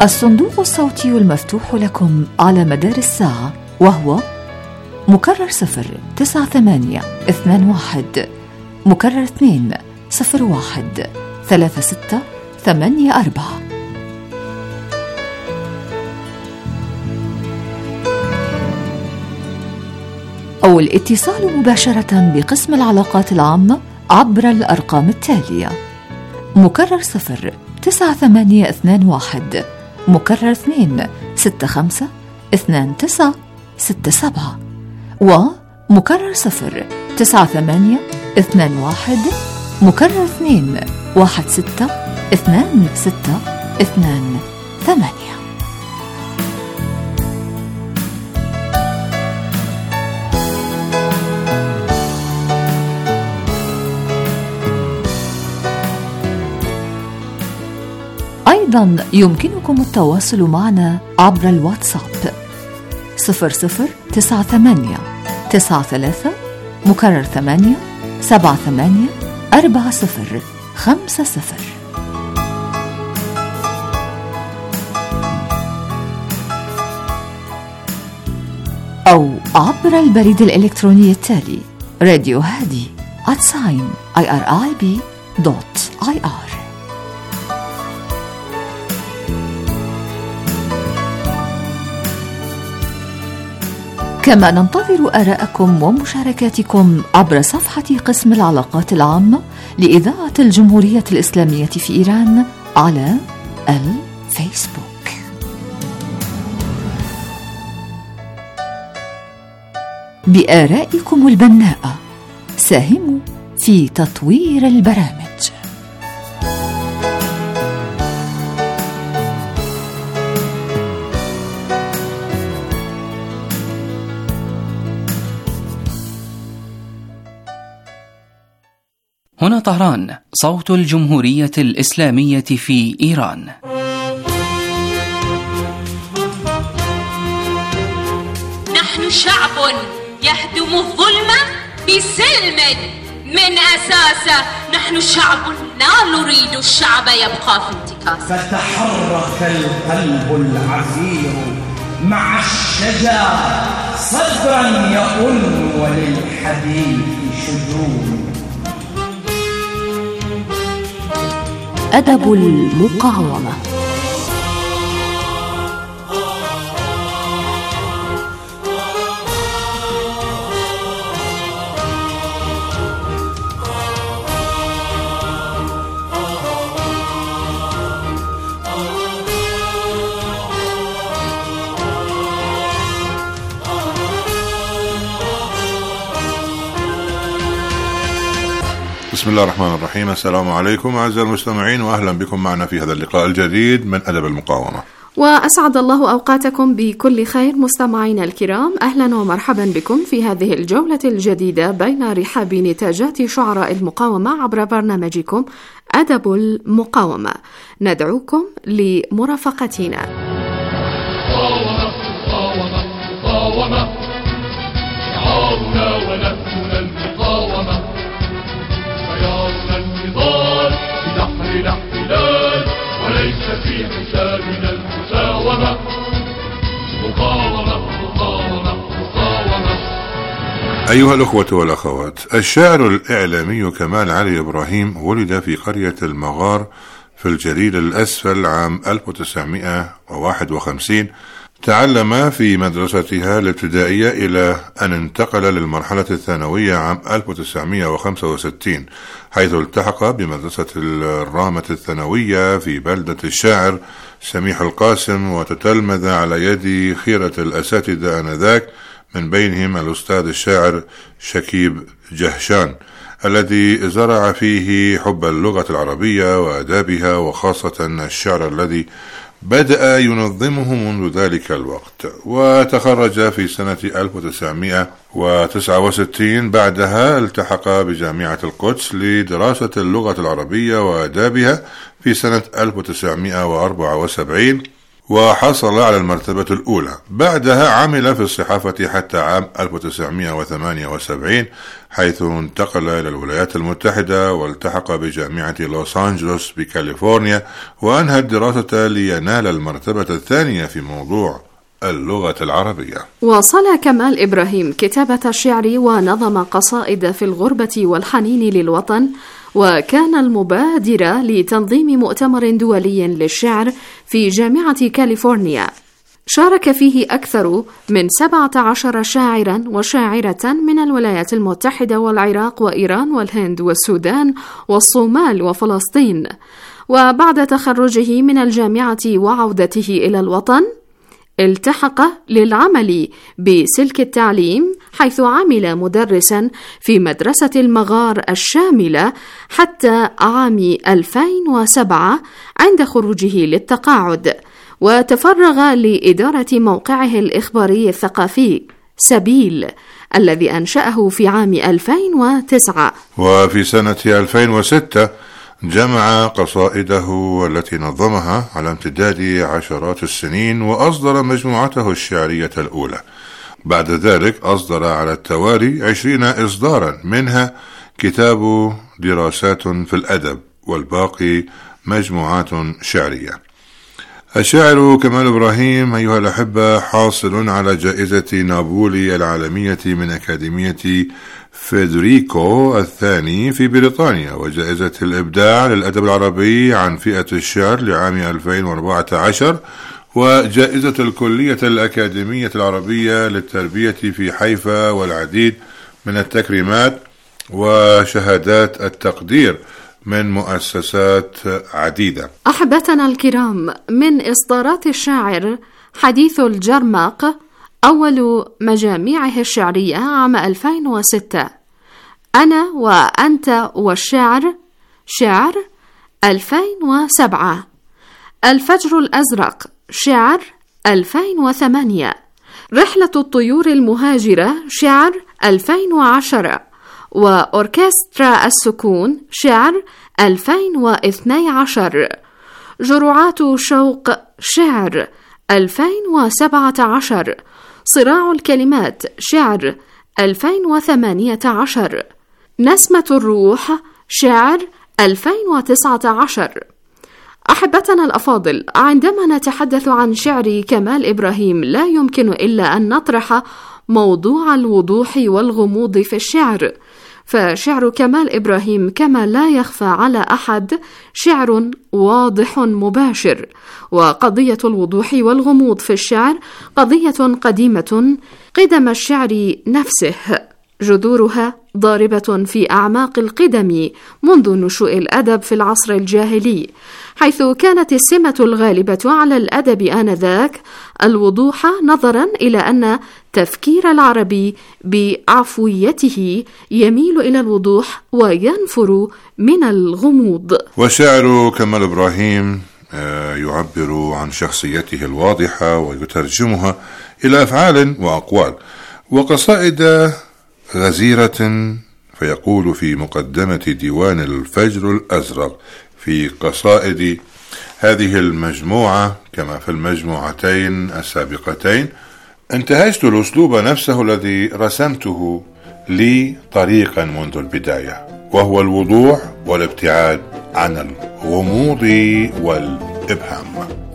الصندوق الصوتي المفتوح لكم على مدار الساعة وهو مكرر 09821 مكرر 201 3684. أو الاتصال مباشرة بقسم العلاقات العامة عبر الأرقام التالية: مكرر 09821 مكرر 265 2967 ومكرر 09821 مكرر 216 2628. أيضا يمكنكم التواصل معنا عبر الواتساب 0098 93 مكرر 8 78 4050 أو عبر البريد الإلكتروني التالي radiohadi@irib.ir. كما ننتظر آراءكم ومشاركاتكم عبر صفحة قسم العلاقات العامة لإذاعة الجمهورية الإسلامية في إيران على الفيسبوك. بآرائكم البناءة ساهموا في تطوير البرامج. هنا طهران، صوت الجمهورية الإسلامية في إيران. نحن شعب يهدم الظلم بسلم من أساسه. نحن شعب لا نريد الشعب يبقى في انتكاسه. فتحرك القلب العفير مع الشجا صدرا يؤن وللحديث شجون. أدب المقاومة. بسم الله الرحمن الرحيم. السلام عليكم أعزائي المستمعين، وأهلا بكم معنا في هذا اللقاء الجديد من أدب المقاومة. وأسعد الله أوقاتكم بكل خير مستمعينا الكرام، أهلا ومرحبا بكم في هذه الجولة الجديدة بين رحاب نتاجات شعراء المقاومة عبر برنامجكم أدب المقاومة. ندعوكم لمرافقتنا. مقاومة مقاومة شعارنا ونهجنا المقاومة، خيارنا النضال في بحر الاحتلال وليس في حسابنا المساومة. مقاومة مقاومة مقاومة. أيها الأخوة والأخوات، الشاعر الإعلامي كمال علي إبراهيم ولد في قرية المغار في الجليل الأسفل عام 1951. تعلم في مدرستها الابتدائية إلى أن انتقل للمرحلة الثانوية عام 1965، حيث التحق بمدرسة الرامة الثانوية في بلدة الشاعر سميح القاسم، وتتلمذ على يد خيرة الأساتذة آنذاك، من بينهم الأستاذ الشاعر شكيب جهشان، الذي زرع فيه حب اللغة العربية وآدابها، وخاصة الشعر الذي بدأ ينظمه منذ ذلك الوقت. وتخرج في سنة 1969. بعدها التحق بجامعة القدس لدراسة اللغة العربية وآدابها في سنة 1974، وحصل على المرتبة الأولى. بعدها عمل في الصحافة حتى عام 1978 حيث انتقل إلى الولايات المتحدة والتحق بجامعة لوس أنجلوس بكاليفورنيا، وأنهى الدراسة لينال المرتبة الثانية في موضوع اللغة العربية. واصل كمال إبراهيم كتابة الشعر ونظم قصائد في الغربة والحنين للوطن، وكان المبادر لتنظيم مؤتمر دولي للشعر في جامعة كاليفورنيا شارك فيه أكثر من 17 شاعرا وشاعرة من الولايات المتحدة والعراق وإيران والهند والسودان والصومال وفلسطين. وبعد تخرجه من الجامعة وعودته إلى الوطن التحق للعمل بسلك التعليم، حيث عمل مدرسا في مدرسة المغار الشاملة حتى عام 2007 عند خروجه للتقاعد، وتفرغ لإدارة موقعه الإخباري الثقافي سبيل الذي أنشأه في عام 2009. وفي سنة 2006 جمع قصائده التي نظمها على امتداد عشرات السنين وأصدر مجموعته الشعرية الأولى. بعد ذلك أصدر على التوالي 20 إصدارا، منها كتاب دراسات في الأدب، والباقي مجموعات شعرية. الشاعر كمال إبراهيم أيها الأحبة حاصل على جائزة نابولي العالمية من أكاديمية فيدريكو الثاني في بريطانيا، وجائزة الإبداع للأدب العربي عن فئة الشعر لعام 2014، وجائزة الكلية الأكاديمية العربية للتربية في حيفا، والعديد من التكريمات وشهادات التقدير من مؤسسات عديدة. أحبتنا الكرام، من إصدارات الشاعر حديث الجرمق أول مجاميعه الشعرية عام 2006، أنا وأنت والشعر شعر 2007، الفجر الأزرق شعر 2008، رحلة الطيور المهاجرة شعر 2010، وأوركسترا السكون شعر 2012، جرعات شوق شعر 2017، صراع الكلمات شعر 2018، نسمة الروح شعر 2019. أحبتنا الأفاضل، عندما نتحدث عن شعر كمال إبراهيم لا يمكن إلا أن نطرح موضوع الوضوح والغموض في الشعر، فشعر كمال إبراهيم كما لا يخفى على أحد شعر واضح مباشر، وقضية الوضوح والغموض في الشعر قضية قديمة قدم الشعر نفسه، جذورها ضاربة في أعماق القدم منذ نشوء الأدب في العصر الجاهلي، حيث كانت السمة الغالبة على الأدب آنذاك الوضوح، نظرا إلى أن تفكير العربي بعفويته يميل إلى الوضوح وينفر من الغموض. وشاعر كمال إبراهيم يعبر عن شخصيته الواضحة ويترجمها إلى أفعال وأقوال وقصائد غزيرة، فيقول في مقدمة ديوان الفجر الأزرق في قصائد هذه المجموعة كما في المجموعتين السابقتين: انتهجت الأسلوب نفسه الذي رسمته لي طريقا منذ البداية، وهو الوضوح والابتعاد عن الغموض والإبهام.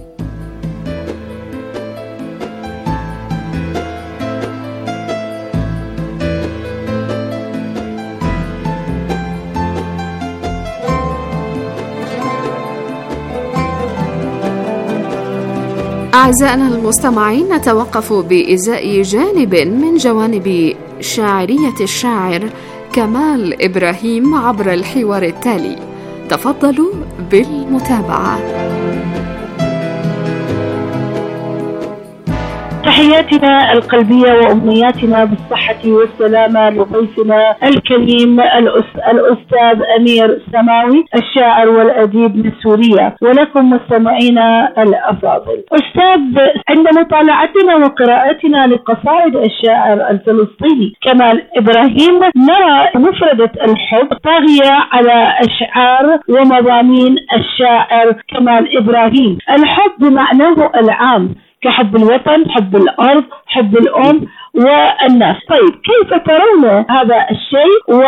أعزائنا المستمعين، نتوقف بإزاء جانب من جوانب شاعرية الشاعر كمال إبراهيم عبر الحوار التالي. تفضلوا بالمتابعة. تحياتنا القلبية وأمنياتنا بالصحة والسلامة لضيفنا الكريم الأستاذ أمير سماوي الشاعر والأديب من سوريا، ولكم مستمعينا الأفاضل. أستاذ، عند مطالعتنا وقراءتنا لقصائد الشاعر الفلسطيني كمال إبراهيم نرى مفردة الحب طاغية على أشعار ومضامين الشاعر كمال إبراهيم. الحب بمعناه العام كحب الوطن، حب الأرض، حب الأم والناس. طيب، كيف ترون هذا الشيء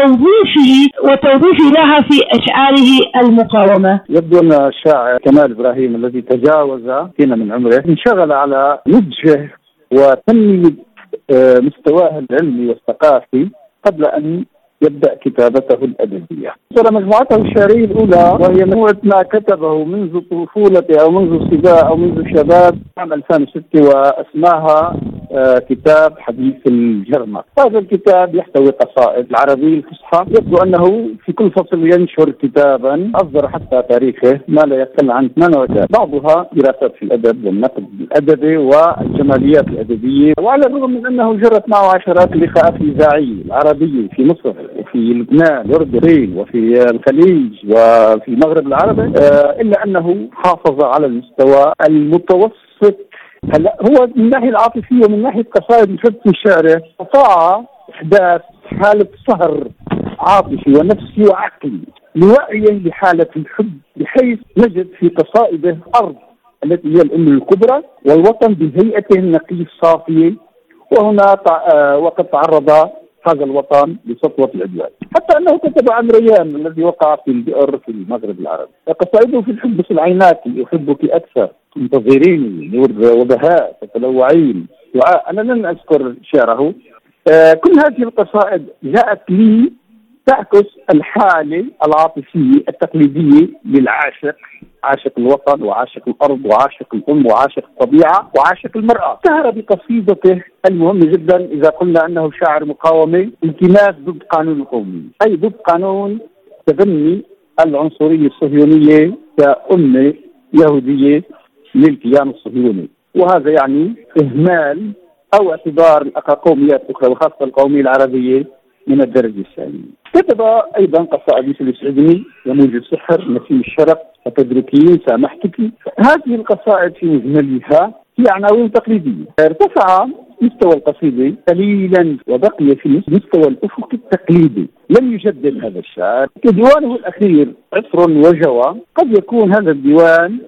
وتوظيفه لها في أشعاره المقاومة؟ يبدو أن الشاعر كمال إبراهيم الذي تجاوز سنة من عمره انشغل على نضجه وتنمية مستواه العلمي والثقافي قبل أن يبدأ كتابته الأدبية. ترى مجموعته الشعرية الأولى وهي مجموعة ما كتبه منذ طفولته أو منذ الصبا أو منذ الشباب عام 2006 واسمها كتاب حديث الجرمة. هذا الكتاب يحتوي قصائد العربية الفصحى. يبدو أنه في كل فصل ينشر كتابا أصدر حتى تاريخه ما لا يقل عن 8 بعضها دراسات في الأدب والنقد الأدبي والجماليات الأدبية. وعلى الرغم من أنه جرت معه عشرات اللقاءات الإذاعية العربية في مصر وفي لبنان والأردن وفي الخليج وفي المغرب العربي، إلا أنه حافظ على المستوى المتوسط. هلا هو من الناحية العاطفية ومن ناحية قصائد الحب في شعره استطاع إحداث حالة صهر عاطفي ونفسي وعقلي لوعيه لحالة الحب، بحيث نجد في قصائده أرض التي هي الأم الكبرى والوطن بهيئته النقية الصافية، وهنا وقد تعرض هذا الوطن لسطوة العدوان، حتى أنه كتب عن ريان الذي وقع في البئر في المغرب العربي. قصائده في الحب مثل عيناك، أحبك أكثر، انتظريني، نور وبهاء، تتلوعين، دعاء. أنا لن أذكر شعره. كل هذه القصائد جاءت لي تعكس الحالة العاطفية التقليدية للعاشق، عاشق الوطن وعاشق الأرض وعاشق الأم وعاشق الطبيعة وعاشق المرأة. سهر بقصيدته المهم جدا إذا قلنا أنه شاعر مقاومة التماس ضد قانون القومي، أي ضد قانون تبني العنصرية الصهيونية كأمة يهودية للكيان الصهيوني، وهذا يعني إهمال أو اعتبار قوميات أخرى وخاصة القومية العربية من الدرجة الثانية. كتب أيضا قصائد مثل يسعدني، يموج السحر، نسيم الشرق، وتدركين، سامحتك. هذه القصائد في مجملها هي عناوين تقليدية. ارتفع مستوى القصيدة قليلا وبقي في مستوى الأفق التقليدي. لم يجدد هذا الشاعر. كديوانه الأخير عطر وجوى، قد يكون هذا الديوان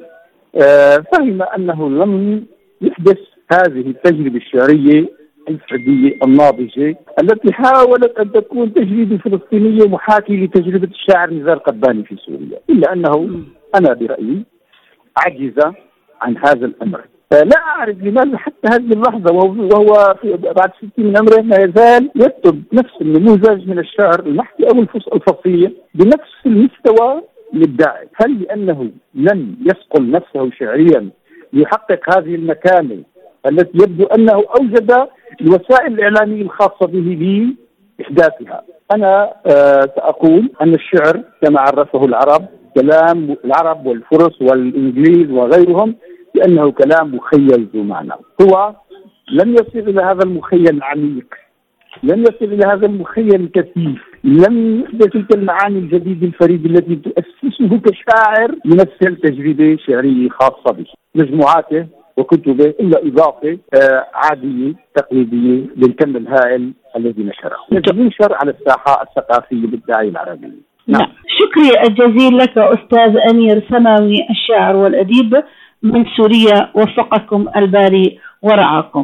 فهم أنه لم يحدث هذه التجربة الشعرية الفردية الناضجة التي حاولت أن تكون تجربة فلسطينية محاكية لتجربة الشاعر نزار قباني في سوريا، إلا أنه أنا برأيي عجز عن هذا الأمر. لا أعرف لماذا حتى هذه اللحظة وهو بعد 60 من عمره ما يزال يكتب نفس النموذج من الشعر المحكي أو الفصيح بنفس المستوى الإبداعي. هل لأنه لم يصقل نفسه شعريا ليحقق هذه المكانة التي يبدو أنه أوجد الوسائل الإعلامية الخاصة به لإحداثها؟ أنا سأقول أن الشعر كما عرفه العرب، كلام العرب والفرس والإنجليز وغيرهم، بأنه كلام مخيل ذو معنى. هو لم يصل إلى هذا المخيل العميق، لم يصل إلى هذا المخيل الكثيف، لم يحدث تلك المعاني الجديدة الفريدة التي تؤسسه كشاعر يمثل تجربة شعرية خاصة به. مجموعاته وكتبه إلا إضافة عادية تقليدية للكم الهائل الذي نشره، ينشر على الساحة الثقافية بالداعي العربي. نعم. شكري الجزيل لك أستاذ أمير سماوي الشاعر والأديب من سوريا، وفقكم الباري ورعاكم.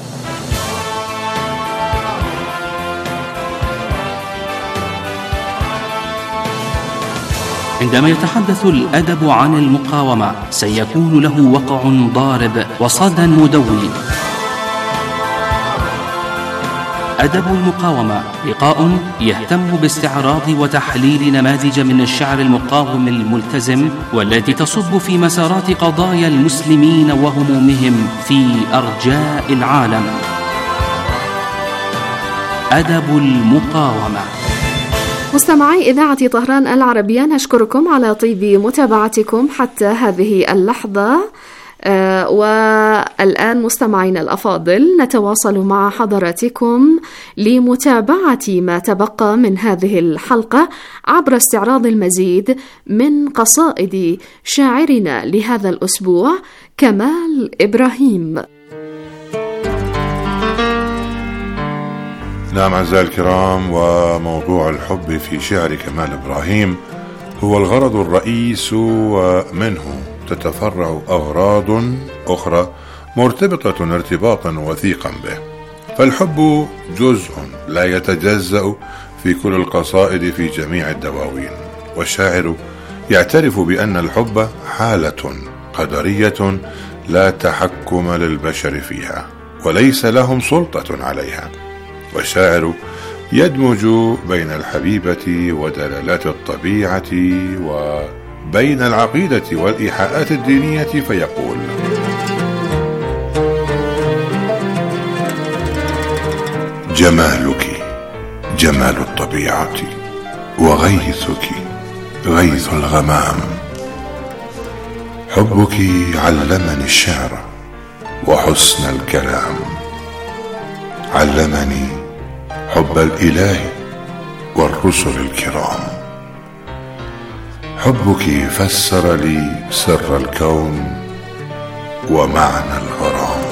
عندما يتحدث الأدب عن المقاومة سيكون له وقع ضارب وصدى مدوي. أدب المقاومة لقاء يهتم باستعراض وتحليل نماذج من الشعر المقاوم الملتزم والتي تصب في مسارات قضايا المسلمين وهمومهم في أرجاء العالم. أدب المقاومة. مستمعي إذاعة طهران العربية، نشكركم على طيب متابعتكم حتى هذه اللحظة. والآن مستمعينا الأفاضل نتواصل مع حضراتكم لمتابعة ما تبقى من هذه الحلقة عبر استعراض المزيد من قصائد شاعرنا لهذا الأسبوع كمال إبراهيم. نعم أعزائي الكرام، وموضوع الحب في شعر كمال إبراهيم هو الغرض الرئيس، ومنه تتفرع أغراض أخرى مرتبطة ارتباطا وثيقا به. فالحب جزء لا يتجزأ في كل القصائد في جميع الدواوين، والشاعر يعترف بأن الحب حالة قدرية لا تحكم للبشر فيها وليس لهم سلطة عليها. والشاعر يدمج بين الحبيبة ودلالات الطبيعة وبين العقيدة والإيحاءات الدينية فيقول: جمالك جمال الطبيعة، وغيثك غيث الغمام، حبك علمني الشعر وحسن الكلام، علمني حب الإله والرسل الكرام، حبك فسر لي سر الكون ومعنى الغرام.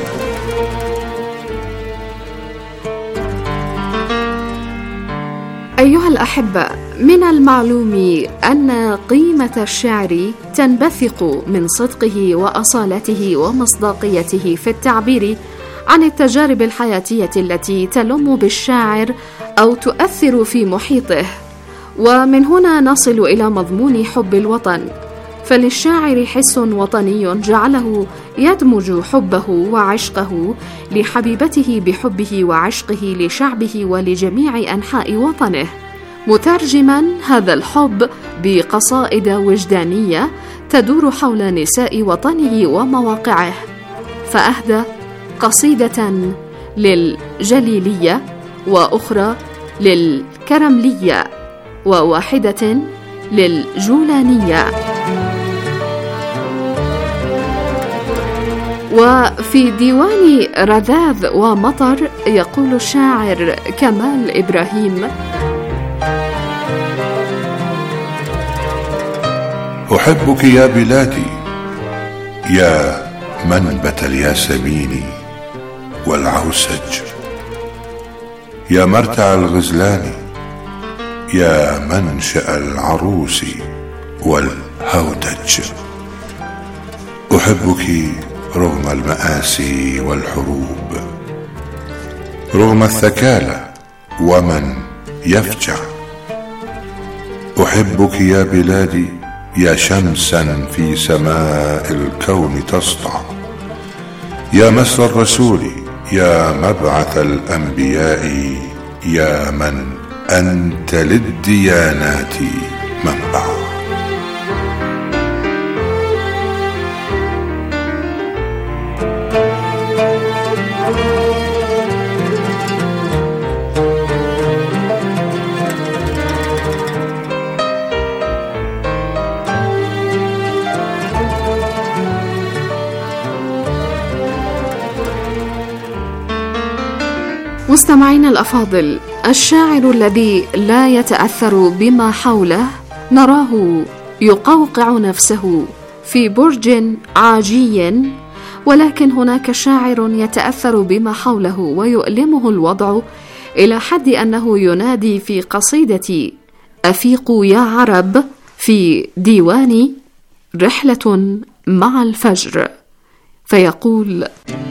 أيها الأحبة، من المعلوم أن قيمة الشعر تنبثق من صدقه وأصالته ومصداقيته في التعبير عن التجارب الحياتية التي تلم بالشاعر أو تؤثر في محيطه، ومن هنا نصل إلى مضمون حب الوطن. فللشاعر حس وطني جعله يدمج حبه وعشقه لحبيبته بحبه وعشقه لشعبه ولجميع أنحاء وطنه، مترجما هذا الحب بقصائد وجدانية تدور حول نساء وطنه ومواقعه. فأهدى قصيدة للجليلية، وأخرى للكرملية، وواحدة للجولانية. وفي ديوان رذاذ ومطر يقول الشاعر كمال إبراهيم: أحبك يا بلادي، يا منبت الياسمين والعوسج، يا مرتع الغزلان، يا منشأ العروس والهودج. أحبك رغم المآسي والحروب، رغم الثكالى ومن يفجع. أحبك يا بلادي، يا شمسا في سماء الكون تسطع، يا مسر الرسول، يا مبعث الأنبياء، يا من أنت للديانات منبع. مستمعينا الأفاضل، الشاعر الذي لا يتأثر بما حوله نراه يقوقع نفسه في برج عاجي، ولكن هناك شاعر يتأثر بما حوله ويؤلمه الوضع إلى حد أنه ينادي في قصيدة أفيقوا يا عرب في ديوان رحلة مع الفجر، فيقول: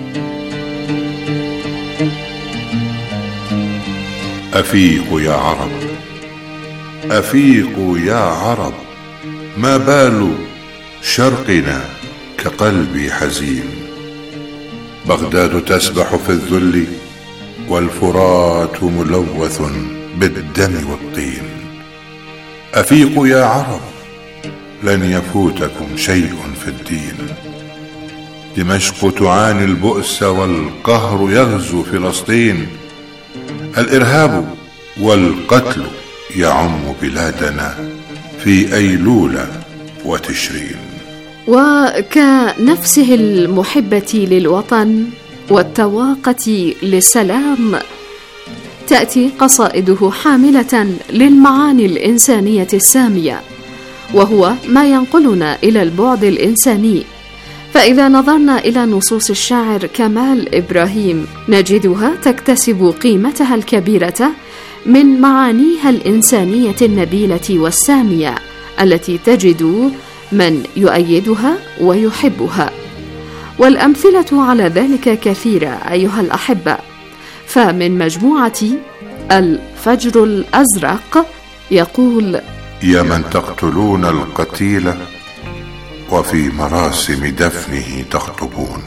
أفيقوا يا عرب، أفيقوا يا عرب، ما بال شرقنا كقلبي حزين، بغداد تسبح في الذل والفرات ملوث بالدم والطين. أفيقوا يا عرب، لن يفوتكم شيء في الدين، دمشق تعاني البؤس والقهر يغزو فلسطين، الإرهاب والقتل يعم بلادنا في أيلول وتشرين. وكنفسه المحبة للوطن والتواقة للسلام تأتي قصائده حاملة للمعاني الإنسانية السامية، وهو ما ينقلنا إلى البعد الإنساني. فإذا نظرنا إلى نصوص الشاعر كمال إبراهيم نجدها تكتسب قيمتها الكبيرة من معانيها الإنسانية النبيلة والسامية التي تجد من يؤيدها ويحبها. والأمثلة على ذلك كثيرة أيها الأحبة، فمن مجموعة الفجر الأزرق يقول: يا من تقتلون القتيل وفي مراسم دفنه تخطبون،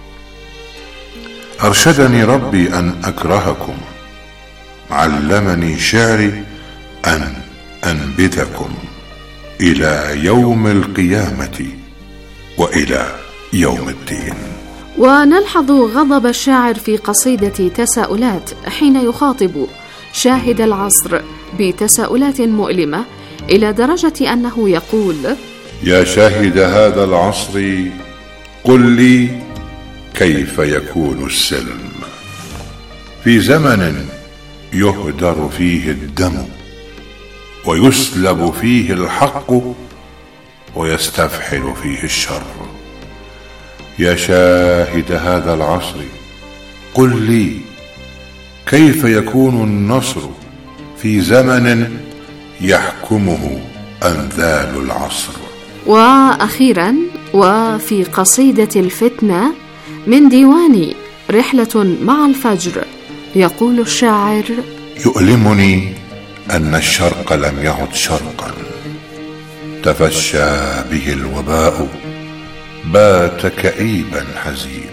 أرشدني ربي أن أكرهكم، علمني شعري أن أنبذكم إلى يوم القيامة وإلى يوم الدين. ونلحظ غضب الشاعر في قصيدة تساؤلات حين يخاطب شاهد العصر بتساؤلات مؤلمة، إلى درجة أنه يقول: يا شاهد هذا العصر قل لي كيف يكون السلم في زمن يهدر فيه الدم ويسلب فيه الحق ويستفحل فيه الشر. يا شاهد هذا العصر قل لي كيف يكون النصر في زمن يحكمه أنذال العصر. وأخيرا وفي قصيدة الفتنة من ديوان رحلة مع الفجر يقول الشاعر: يؤلمني أن الشرق لم يعد شرقا، تفشى به الوباء، بات كئيبا حزين،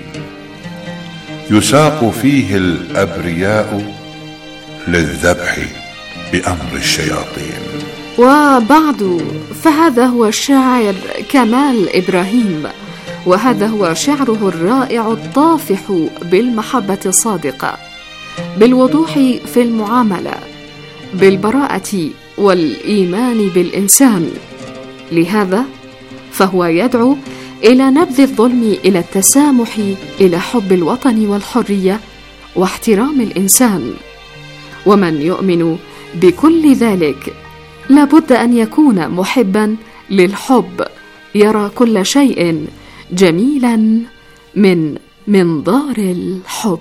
يساق فيه الأبرياء للذبح بأمر الشياطين. وبعد فهذا هو الشاعر كمال إبراهيم، وهذا هو شعره الرائع الطافح بالمحبة الصادقة، بالوضوح في المعاملة، بالبراءة والإيمان بالإنسان. لهذا فهو يدعو إلى نبذ الظلم، إلى التسامح، إلى حب الوطن والحرية واحترام الإنسان. ومن يؤمن بكل ذلك لابد أن يكون محبا للحب، يرى كل شيء جميلا من منظار الحب.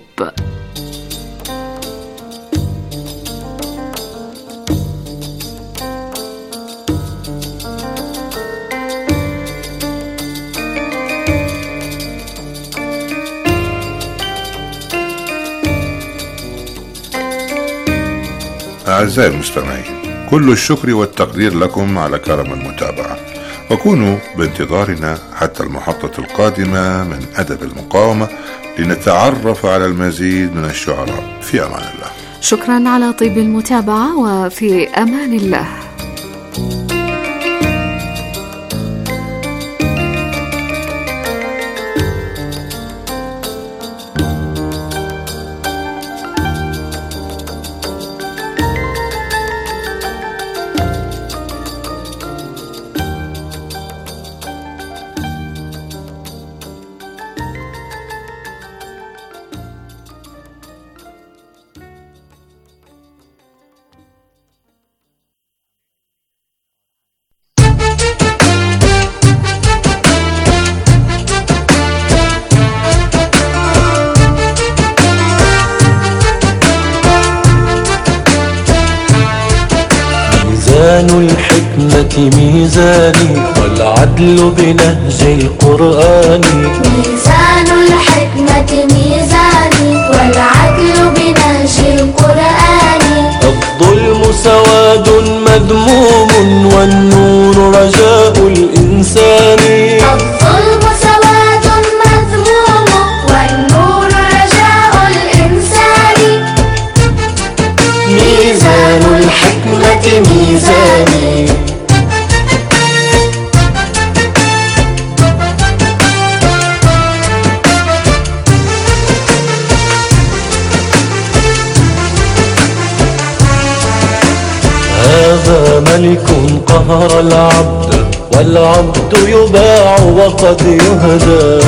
أعزائي المستمعين، كل الشكر والتقدير لكم على كرم المتابعة، وكونوا بانتظارنا حتى المحطة القادمة من أدب المقاومة لنتعرف على المزيد من الشعراء. في أمان الله. شكرا على طيب المتابعة، وفي أمان الله. ميزان الحكمة ميزاني والعدل بنهج القرآن. ميزان الحكمة ميزاني والعدل بنهج القرآن. الظلم سواد مذموم والنور رجاء الإنسان. الظلم سواد مذموم والنور رجاء الإنسان. ميزان الحكمة ميزاني. هذا ملك قهر العبد العبد يباع وقد يهدى.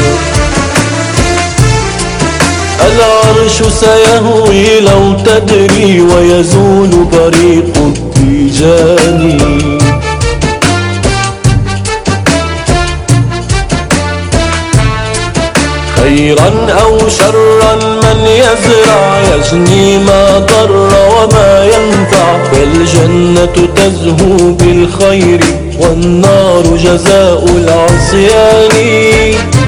العرش سيهوي لو تدري ويزول بريق التيجان. خيرا أو شرا من يزرع يجني ما ضر وما ينفع. فالجنة تزهو بالخير والنار جزاء العصيان.